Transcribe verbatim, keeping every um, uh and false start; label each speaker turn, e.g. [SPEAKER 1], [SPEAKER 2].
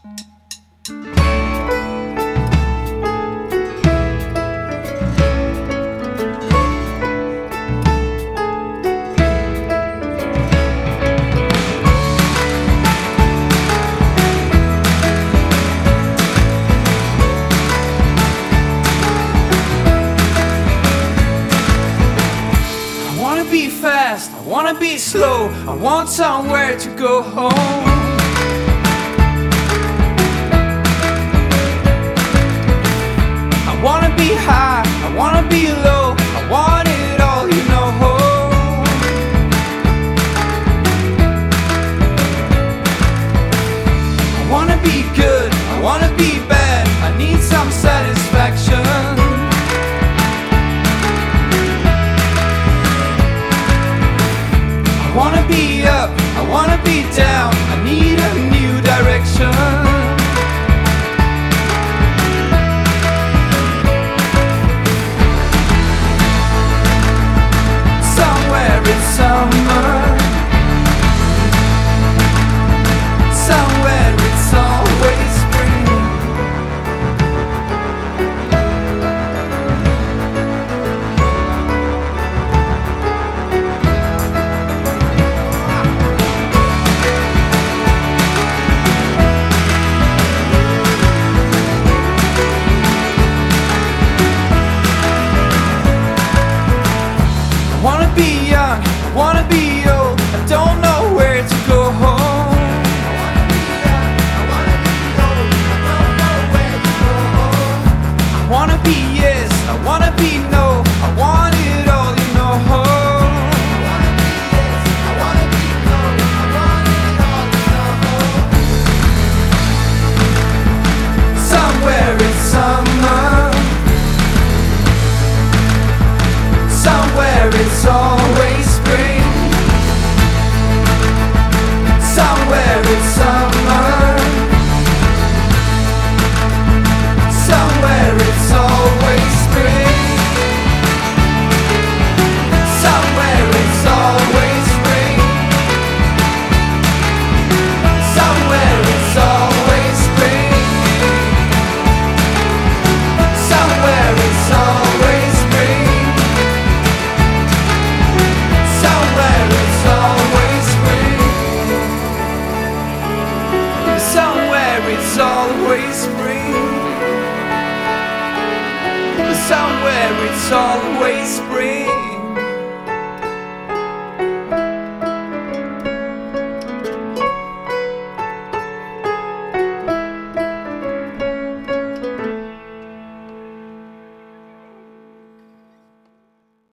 [SPEAKER 1] I wanna be fast, I wanna be slow, I want somewhere to go home. I wanna be high, I wanna be low, I want it all, you know. I wanna be good, I wanna be bad, I need some satisfaction. I wanna be up, I wanna be down, I need a new direction. Somewhere it's summer, somewhere it's always spring. I wanna be young, I wanna be old, I don't know where to go home. I wanna be yes, I wanna be no, I want it all, you know. Somewhere it's summer, somewhere it's always spring. Somewhere it's summer, somewhere it's always spring. Somewhere it's always spring. Somewhere it's always spring. Somewhere it's always spring. Somewhere it's always spring. Somewhere it's always spring. Somewhere it's always spring.